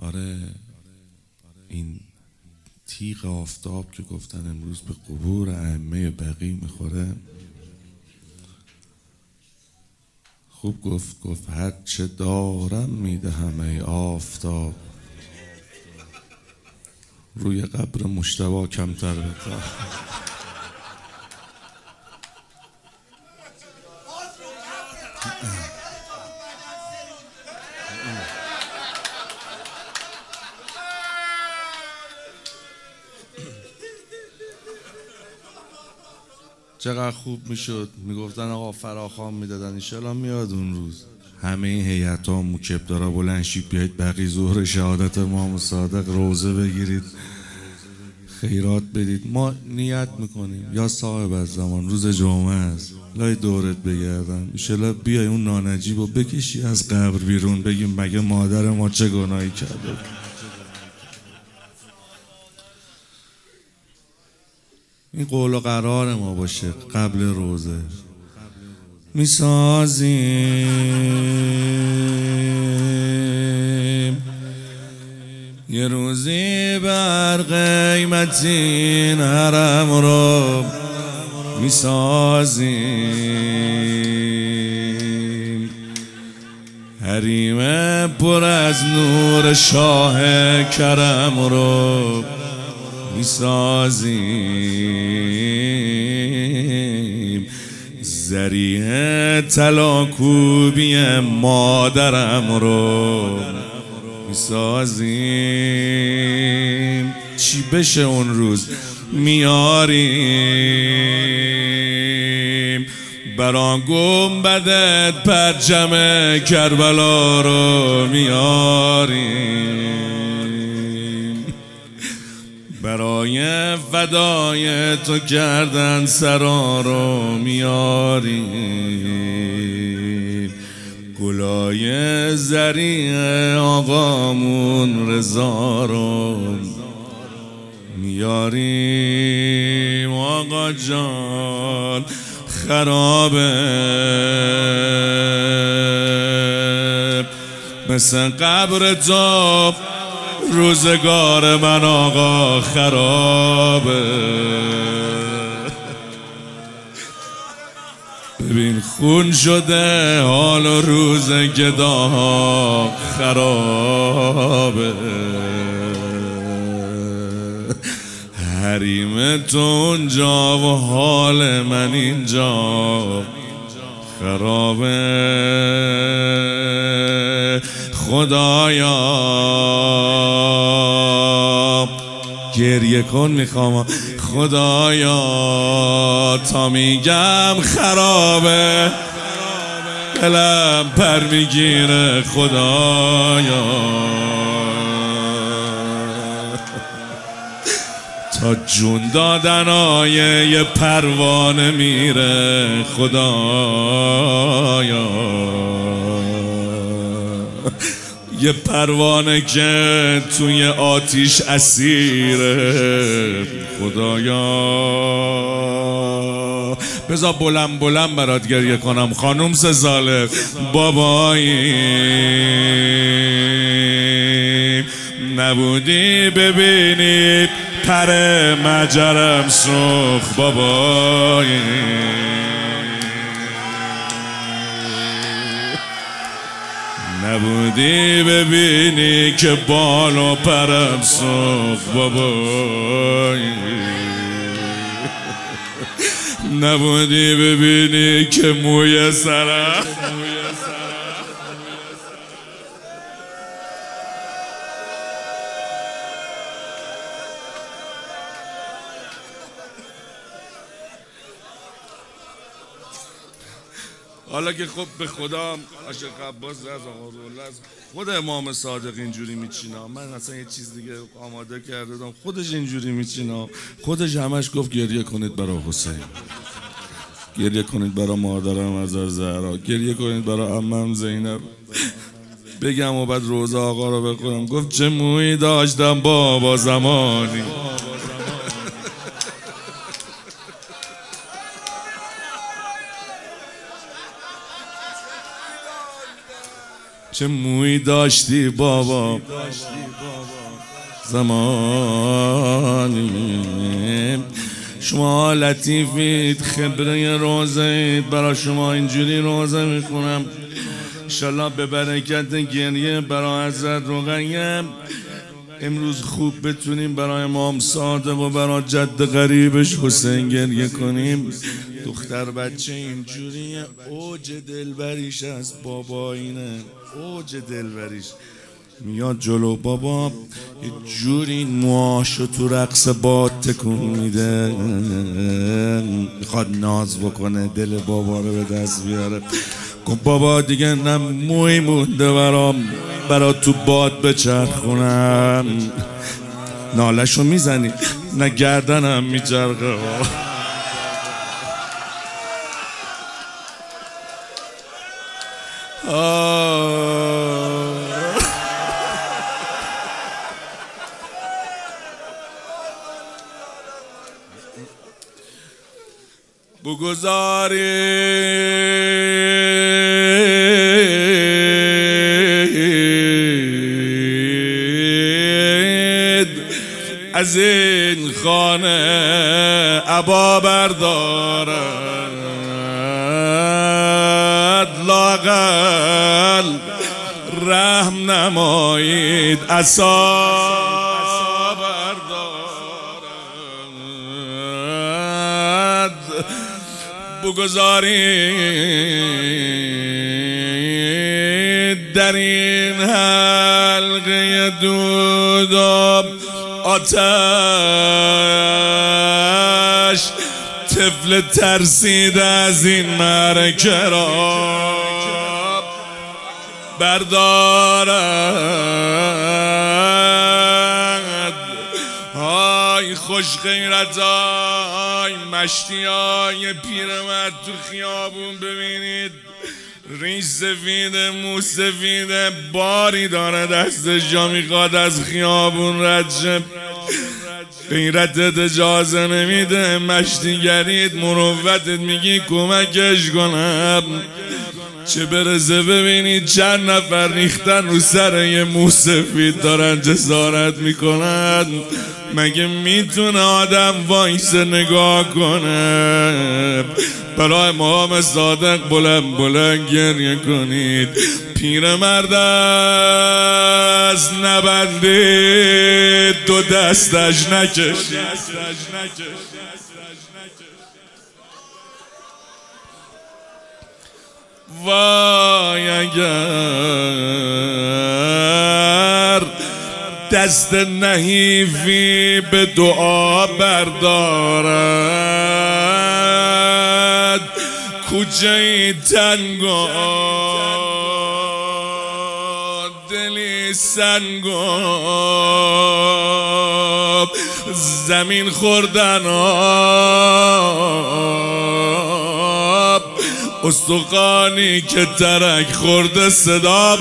آره، این تیغ آفتاب که گفتن امروز به قبور ائمه بقیع میخوره، خوب گفت هر چه دارم میدهم ای آفتاب، روی قبر مجتبی کمتر بتا. چقدر خوب میشد میگفتن آقا فراخوان میدادن، انشالله میاد اون روز همه این هیئت ها موکبدارا بلند شید بیایید بقیع ظهر شهادت امام صادق روزه بگیرید خیرات بدید. ما نیت میکنیم یا صاحب از زمان روز جمعه است لای دورت بگردم انشالله بیای اون نانجیب و بکشی از قبر بیرون، بگیم مگه مادر ما چه گناهی کرده. این قول و قرار ما باشه قبل روزه. میسازیم یه روزی بر قیمتین حرم رو، میسازیم حریم پر از نور شاه کرم رو، میسازیم ذریعه طلاکوبی مادرم رو، میسازیم چی بشه اون روز میاریم برا گنبدت پرچم کربلا رو، میاریم برای فدای تو کردن سرا رو، میاریم گلای زریع آقامون رضا رو، میاریم آقا جان خرابه مثل قبر تو روزگار من آقا خرابه. ببین خون شده حال و روز گداها خرابه، حریم تو اونجا و حال من اینجا خرابه. خدایا گریه کن میخوام، خدایا تا میگم خرابه دلم پر میگیره، خدایا تا جون دادنای یه پروانه میره، خدایا یه پروانه که توی آتیش اسیره، خدایا بذار بلند بلند برات گریه کنم خانوم سزاله بابایی نبودی ببینی پر مجرم سرخ، بابایی نبودی ببینی که بال و پرم سرخ، بابایی نبودی ببینی که موی سرم حالا که خب به خدا عاشق عباس از آقا روله از خود امام صادق اینجوری میچینا، من اصلا یه چیز دیگه آماده کرده دارم، خودش اینجوری میچینا، خودش همش گفت گریه کنید برای حسین، گریه کنید برای مادرم عزیز زهرا، گریه کنید برای عمم زینب، بگم و بعد روزه آقا رو بخونم. گفت چه مویی داشتم بابا زمانی چه موی داشتی بابا زمانی. شما لطیفید، خبره روزه برای شما اینجوری روزه میخونم انشالله به برکت گریه برای حضرت رقیه امروز خوب بتونیم برای امام صادق و برای جد غریبش حسین گریه کنیم. دختر بچه اینجوریه، اوج دلبریش از بابا اینه، اوج دلبریش میاد جلو بابا یه جوری موهاشو تو رقص باد تکون میده، میخواد ناز بکنه دل بابا رو به دست بیاره. گفت بابا دیگه نه موی مونده برا تو باد بچرخونم. نالشو میزنی نه گردنم میچرخه. بگذارید از این خانه عبا بردارد، لااقل رحم نمایید عصا بردارد. بگذارید در این حلقه دود و آتش طفل ترسیده از این معرکه را بردارد. های خوش غیرت های مشتی های پیرمرد تو خیابون ببینید، ریش سفیده مو سفیده، باری داره دستش جا میخواد از خیابون رد شه، غیرتت اجازه نمیده، مشتیگرید مروتت میگی کمکش کنم. چه برسه ببینید چند نفر ریختن رو سر یه مو سفید دارن جسارت میکنن. مگه میتونه آدم وایسه نگاه کنه؟ برای امام صادق بلند بلند گریه کنید. پیرمرد از نبندید، دو دستش نکشید. وای اگر دست نحیفی به دعا بردارد، کوچه تنگ و دلی سنگ و زمین خوردن آب، استخوانی که ترک خورده صدا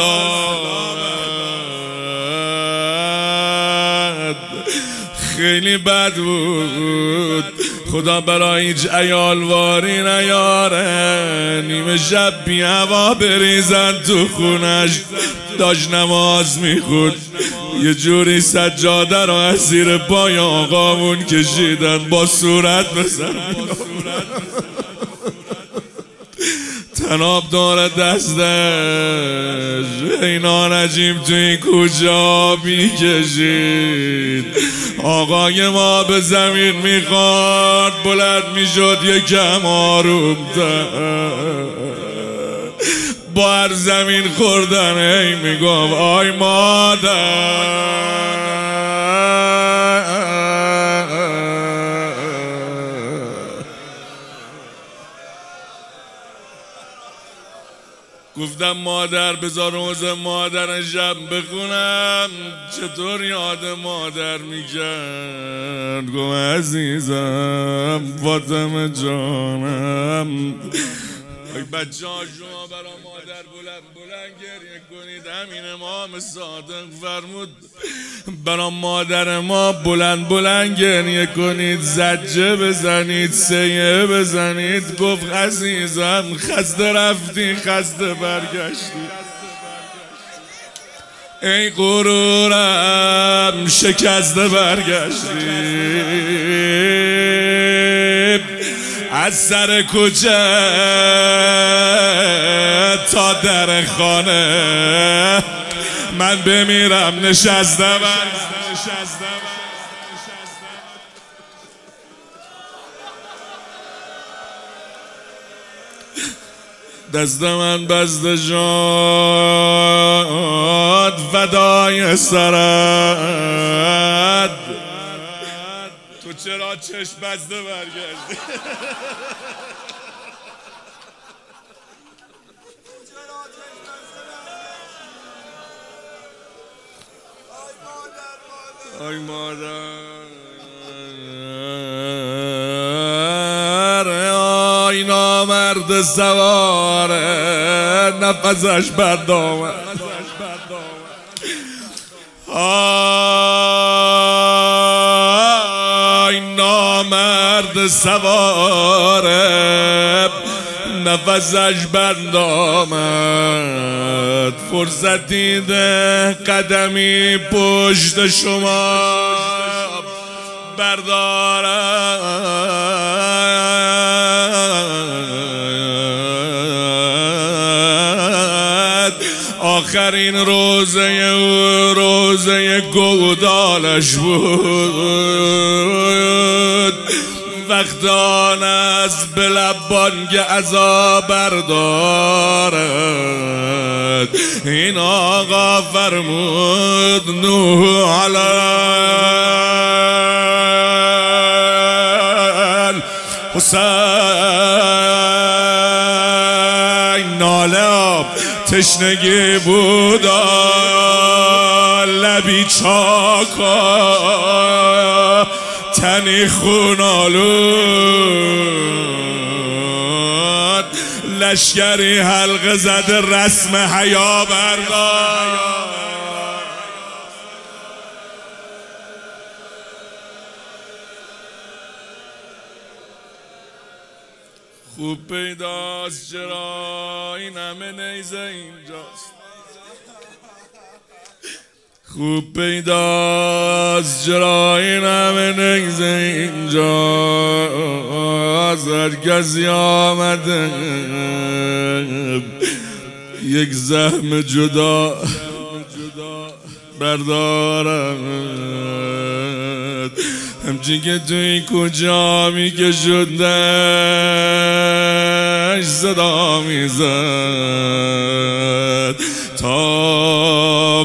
بردارد. خیلی بد بود، خدا برای هیچ عیالواری نیاره. نیمه شب بی هوا بریزن تو خونش، داشت نماز میخوند، یه جوری سجاده رو از زیر پای آقامون کشیدن با صورت بزن، تناب داره دستش، اینا نجیم توی کجا میکشید. آقای ما به زمین میخواد، بلند میشد یکم آرومتر، با هر زمین خوردن ای میگم آی مادر. گفتم مادر بذار روز مادر شب بخونم، چطور یاد مادر میکرد. گفت عزیزم فاطمه جانم، بچه ها شما برا مادر بلند بلند گریه کنید. همین امام صادق فرمود برا مادر ما بلند بلند گریه کنید، زجه بزنید، سیه بزنید. گفت عزیزم خسته رفتی خسته برگشتی، ای غرورم شکسته برگشتی از سر کوچه تا در خانه من بمیرم نشستم دست من بسته شد فدای سرت تو چرا چشم بسته برگشتی آی مادر آی نامرد سواره نفسش بردامد آی نامرد سواره نفسش بردامد فرصتی ده قدمی پشت شما بردارد آخرین روزه گودالش بود وقت آن از به لبانگ عذا بردارد این آقا فرمود نوح علی حسین ناله آب تشنگی بود لبی چاکا تنی خونالود لشکری حلقه زده رسم حیا بردار خوب پیداست چرا این همه نیزه اینجاست خوب پیداست چرا این همه نیزه اینجاست هر کسی آمده یک زخم جدا بردارد همچین که تو این کجا می که شدنش صدا می زد تا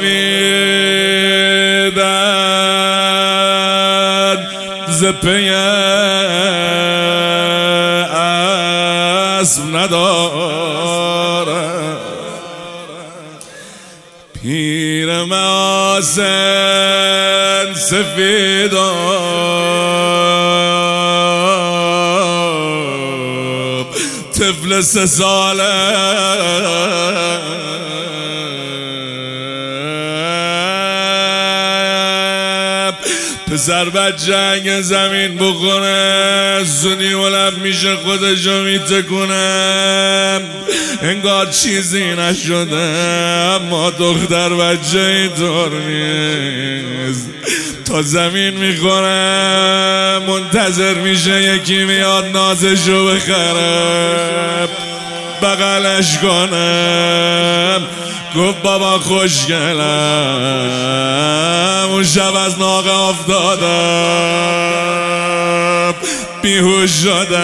بدویدن ز پی اسب ندارد پیر محاسن سفیداب طفل 3 ساله پسر بچه اگه زمین بخوره زونی ولب میشه خودشو میتکونه انگار چیزی نشده اما دختر بچه اینطور نیست تا زمین میخوره منتظر میشه یکی میاد نازشو بخره بغلش کنم گفت بابا خوشگلم اون شب از ناقه افتادم بیهوش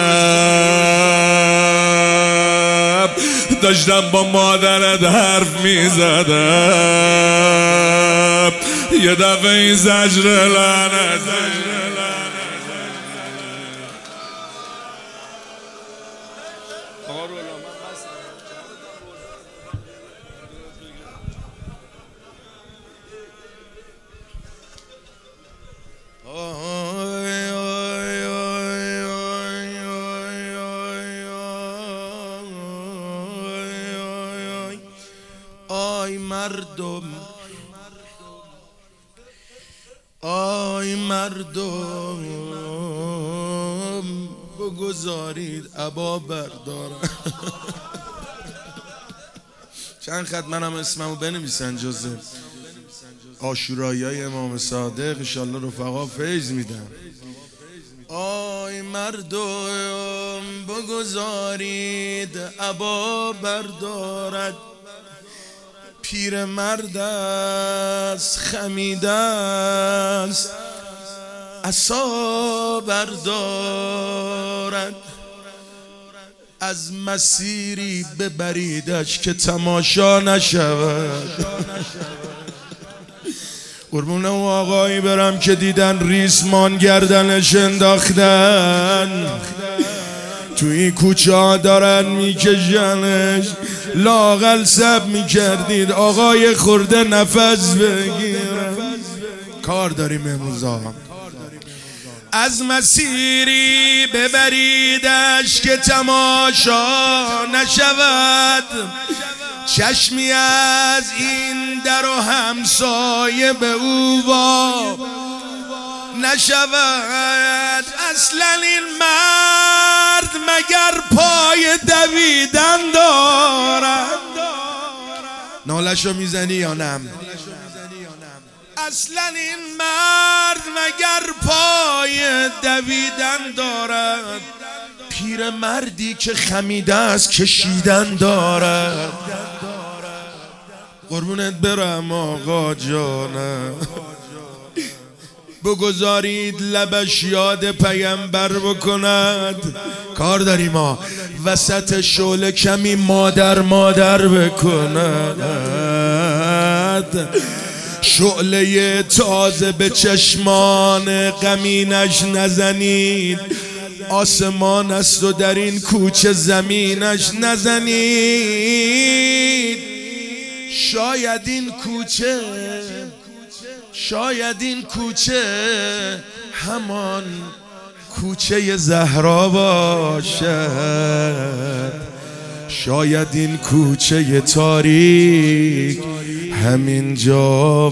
شدم داشتم با مادرت حرف میزدم یه دفعه این زجر لعنت آی مردم بگذارید عبا بردارم چند خط منم اسممو بنویسن جزء عاشورایی‌های امام صادق، انشالله رفقا فیض میدن. آی مردم بگذارید عبا بردارد، پیر مرد است خمیده است عصا بردارد، از مسیری ببریدش که تماشا نشود. قربون اون آقایی برم که دیدن ریسمان گردنش انداختن، توی کوچه ها دارن میکشنش، لااقل صبر میکردید آقای خورده نفس بگیرن. کار داریم امروزا، از مسیری ببریدش که تماشا نشود، چشمی از این در و همسایه به او وا نشود. اصلا این مرد مگر پای دویدن دارد؟ نالشو میزنی یا نم؟ اصلا این مرد مگر پای دویدن دارد؟ پیر مردی که خمیده است کشیدن دارد. قربونت برم آقا جانم، بگذارید لبش یاد پیامبر بکند. کار داریم ما وسط شعله کمی مادر بکند. شعله تازه به چشمان غمینش نزنید، آسمان است و در این کوچه زمینش نزنید. شاید این کوچه همان کوچه زهرا باشد، شاید این کوچه تاریک همین جا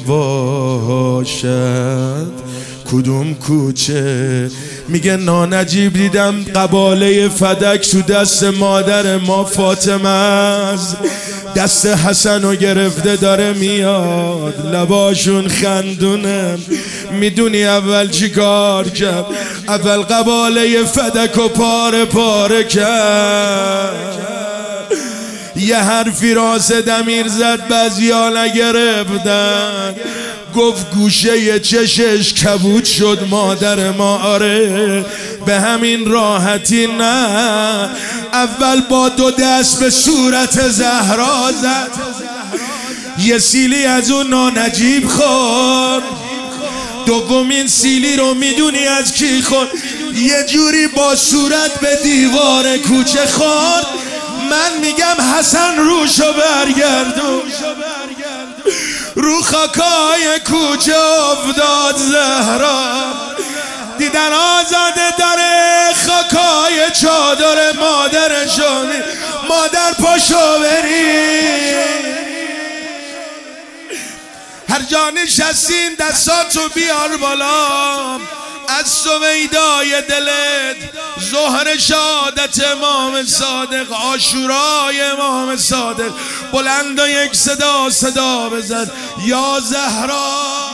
باشد. کدوم کوچه؟ میگه نانجیب دیدم قباله فدک تو دست مادر ما فاطمه است، دست حسنو گرفته داره میاد، لباشون خندونه. میدونی اول چی کار کرد؟ اول قباله فدکو پاره کرد. یه حرفی راس دمیر زد بعضیا نگرفتن، گفت گوشه چشش کبود شد مادر ما. آره به همین راحتی نه، اول با دو دست به صورت زهرا زد، یه سیلی از اون نانجیب خورد، دومین سیلی رو میدونی از کی خورد؟ یه جوری با صورت به دیوار کوچه خورد. من میگم حسن روشو برگردون، رو خاکای کوچه افتاد زهرا، دیدن آزاده داره خاکای چادر مادرشون. مادر پاشو بری، هر جا نشستین دستاتو بیار بالا، از سویدای دلت ظهر شهادت امام صادق، عاشورای امام صادق، بلند و یک صدا بزن یا زهرا.